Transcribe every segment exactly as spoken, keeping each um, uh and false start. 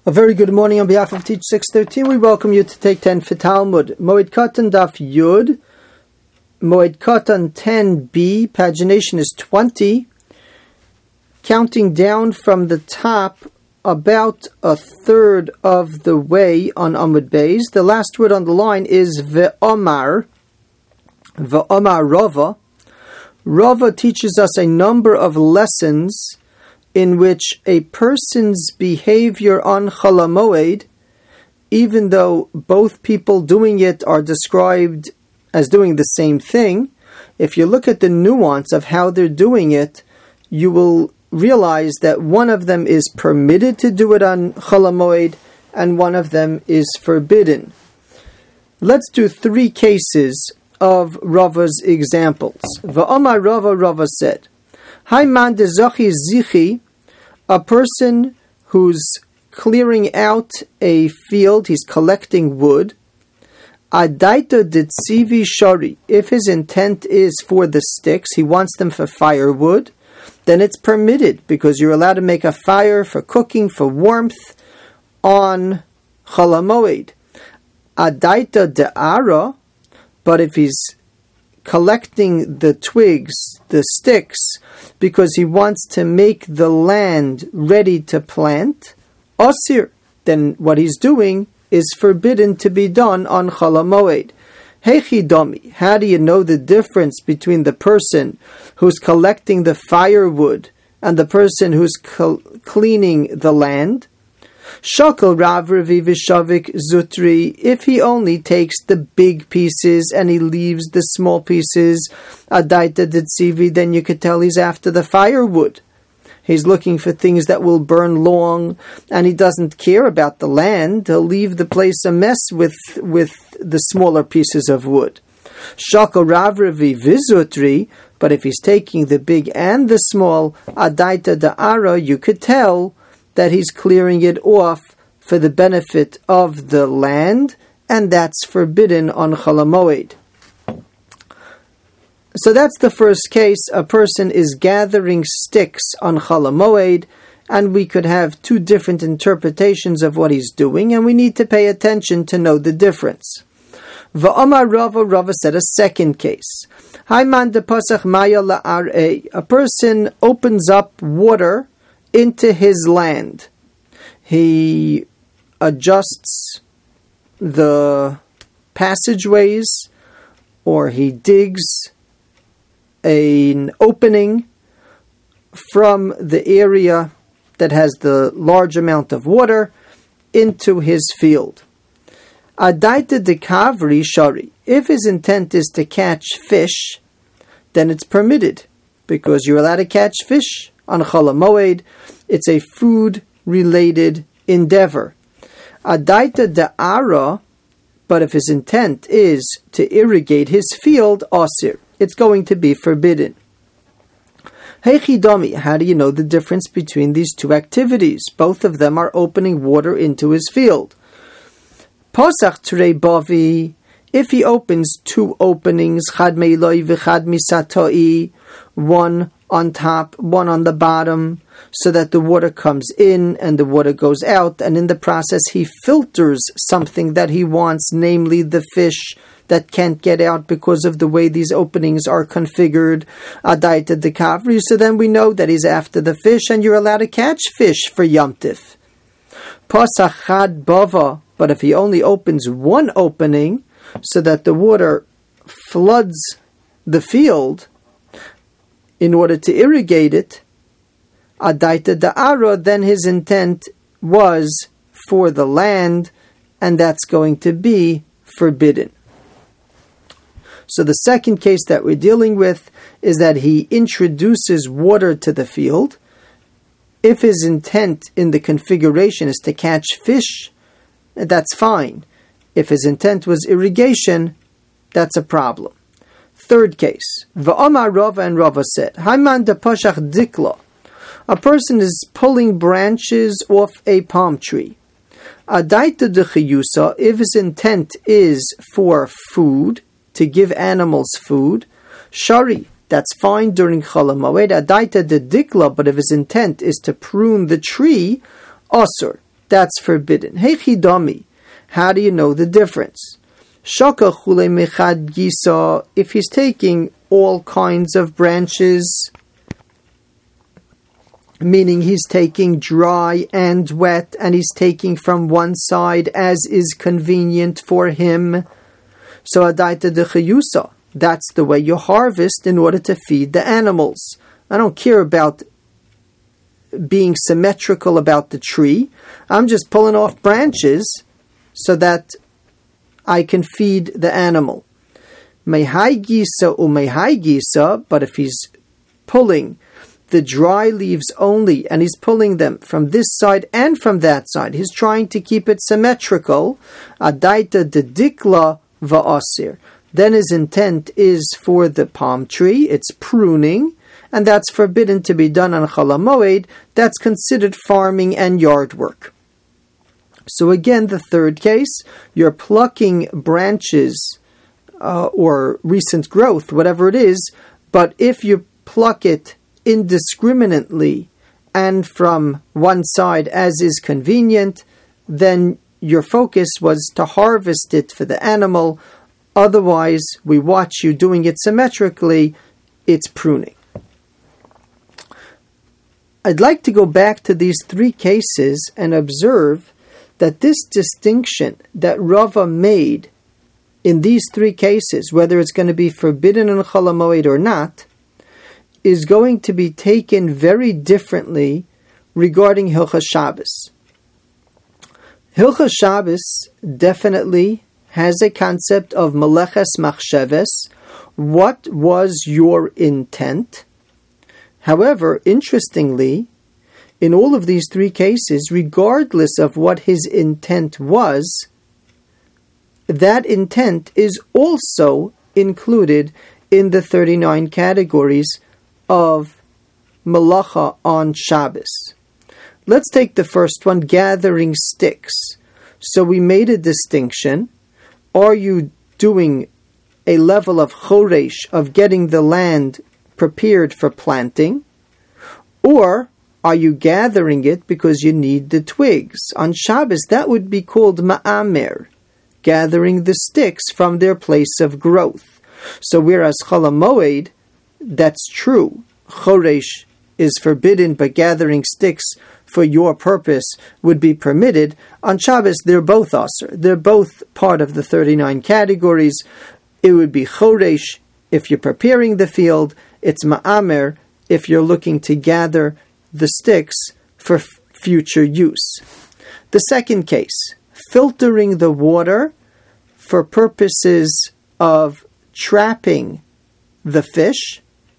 A very good morning on behalf of Teach six thirteen. We welcome you to take ten for Talmud. Moed Katan Daf Yud. Moed Katan ten B. Pagination is twenty. Counting down from the top about a third of the way on Amud Beis. The last word on the line is Ve'omar. Ve'omar Rava. Rava teaches us a number of lessons in which a person's behavior on Chol HaMoed, even though both people doing it are described as doing the same thing, if you look at the nuance of how they're doing it, you will realize that one of them is permitted to do it on Chol HaMoed and one of them is forbidden. Let's do three cases of Rava's examples. Va'omar Rava, Rava said, Hai man de zochi zichi, a person who's clearing out a field, he's collecting wood. Adaita ditzivi shari, if his intent is for the sticks, he wants them for firewood, then it's permitted, because you're allowed to make a fire for cooking, for warmth, on Chol HaMoed. Adaita de'ara, but if he's collecting the twigs, the sticks, because he wants to make the land ready to plant, osir, then what he's doing is forbidden to be done on Chol HaMoed. Heichi, how do you know the difference between the person who's collecting the firewood and the person who's cl- cleaning the land? Shakal Rav Revi Vishavik Zutri, if he only takes the big pieces and he leaves the small pieces, Adaita Ditzivi, then you could tell he's after the firewood. He's looking for things that will burn long, and he doesn't care about the land. He'll leave the place a mess with, with the smaller pieces of wood. Shakal Rav Revi Vizutri, but if he's taking the big and the small, Adaita Da'ara, you could tell that he's clearing it off for the benefit of the land, and that's forbidden on Chol HaMoed. So that's the first case. A person is gathering sticks on Chol HaMoed, and we could have two different interpretations of what he's doing, and we need to pay attention to know the difference. Va'amar Rava, Rava said a second case. Haiman de Pasach Maya la'ar'e. A person opens up water into his land. He adjusts the passageways, or he digs an opening from the area that has the large amount of water into his field. Adaita de kavri shari. If his intent is to catch fish, then it's permitted, because you're allowed to catch fish on Chol HaMoed. It's a food-related endeavor. Adaita da'ara, but if his intent is to irrigate his field, osir, it's going to be forbidden. Heichi, how do you know the difference between these two activities? Both of them are opening water into his field. Posach trei bavi, if he opens two openings, chad meiloi v'chad misatoi, one on top, one on the bottom, so that the water comes in and the water goes out, and in the process he filters something that he wants, namely the fish that can't get out because of the way these openings are configured. Adaita de kavri, so then we know that he's after the fish, and you're allowed to catch fish for Yom Tif. Pasach chad bava, but if he only opens one opening, so that the water floods the field in order to irrigate it, Adaita da'ara, then his intent was for the land, and that's going to be forbidden. So the second case that we're dealing with is that he introduces water to the field. If his intent in the configuration is to catch fish, that's fine. If his intent was irrigation, that's a problem. Third case, Va'omar Rava, and Rava said, Haiman de Pashach Dikla. A person is pulling branches off a palm tree. Adaita de Chiyusa, if his intent is for food, to give animals food, Shari, that's fine during Chol HaMoed. Adaita de Dikla, but if his intent is to prune the tree, Osur, that's forbidden. Heichidami, how do you know the difference? Shaka chule mechad gisa, if he's taking all kinds of branches, meaning he's taking dry and wet, and he's taking from one side as is convenient for him. So adaita dechayusa, that's the way you harvest in order to feed the animals. I don't care about being symmetrical about the tree. I'm just pulling off branches so that I can feed the animal. Mehai gisa umehai gisa, but if he's pulling the dry leaves only, and he's pulling them from this side and from that side, he's trying to keep it symmetrical, adaita dedikla va'asir, then his intent is for the palm tree, it's pruning, and that's forbidden to be done on Chol HaMoed. That's considered farming and yard work. So again, the third case, you're plucking branches uh, or recent growth, whatever it is, but if you pluck it indiscriminately and from one side as is convenient, then your focus was to harvest it for the animal. Otherwise, we watch you doing it symmetrically, it's pruning. I'd like to go back to these three cases and observe that this distinction that Rava made in these three cases, whether it's going to be forbidden in Chol HaMoed or not, is going to be taken very differently regarding Hilchas Shabbos. Hilchas Shabbos definitely has a concept of Meleches Machsheves. What was your intent? However, interestingly, in all of these three cases, regardless of what his intent was, that intent is also included in the thirty-nine categories of Malacha on Shabbos. Let's take the first one, gathering sticks. So we made a distinction. Are you doing a level of choresh, of getting the land prepared for planting, or are you gathering it because you need the twigs? On Shabbos, that would be called ma'amer, gathering the sticks from their place of growth. So whereas Chol HaMoed, that's true, choresh is forbidden, but gathering sticks for your purpose would be permitted. On Shabbos, they're both aser. They're both part of the thirty-nine categories. It would be choresh if you're preparing the field. It's ma'amer if you're looking to gather the sticks for f- future use. The second case, filtering the water for purposes of trapping the fish,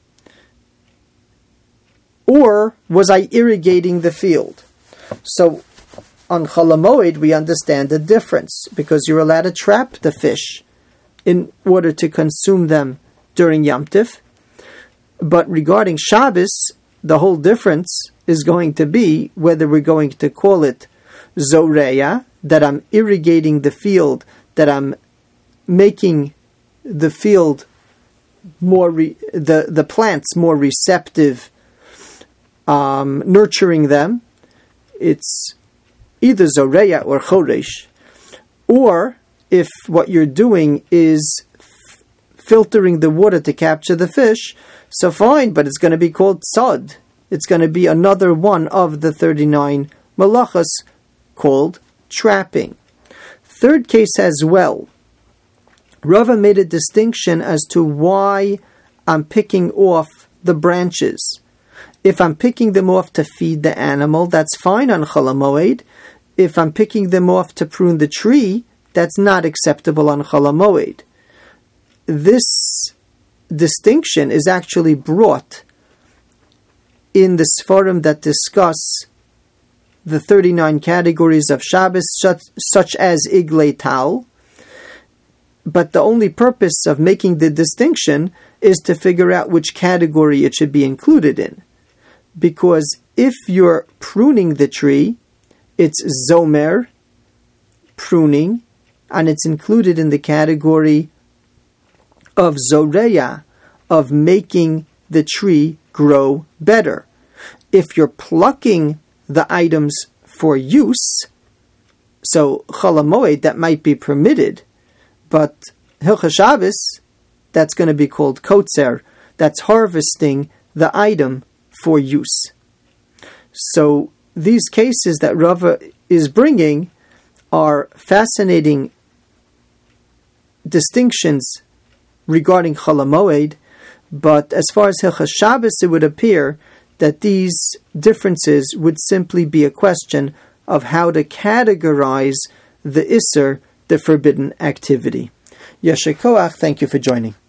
or was I irrigating the field? So on Chol HaMoed we understand the difference, because you're allowed to trap the fish in order to consume them during Yom Tif. But regarding Shabbos, the whole difference is going to be whether we're going to call it Zoreya, that I'm irrigating the field, that I'm making the field more, re- the, the plants more receptive, um, nurturing them. It's either Zoreya or Choresh. Or if what you're doing is f- filtering the water to capture the fish, so fine, but it's going to be called Tzad. It's going to be another one of the thirty-nine malachas called trapping. Third case as well. Rava made a distinction as to why I'm picking off the branches. If I'm picking them off to feed the animal, that's fine on Chol HaMoed. If I'm picking them off to prune the tree, that's not acceptable on Chol HaMoed. This distinction is actually brought in the Sfarim that discuss the thirty-nine categories of Shabbos, such, such as Iglei Tal. But the only purpose of making the distinction is to figure out which category it should be included in. Because if you're pruning the tree, it's Zomer, pruning, and it's included in the category of Zoreya, of making the tree grow better. If you're plucking the items for use, So Chol HaMoed, that might be permitted, but Hilchas Shabbos, that's going to be called Kotzer. That's harvesting the item for use. So these cases that Rava is bringing are fascinating distinctions regarding Chol HaMoed, but as far as Hilchas Shabbos, it would appear that these differences would simply be a question of how to categorize the Isser, the forbidden activity. Yesher Koach, thank you for joining.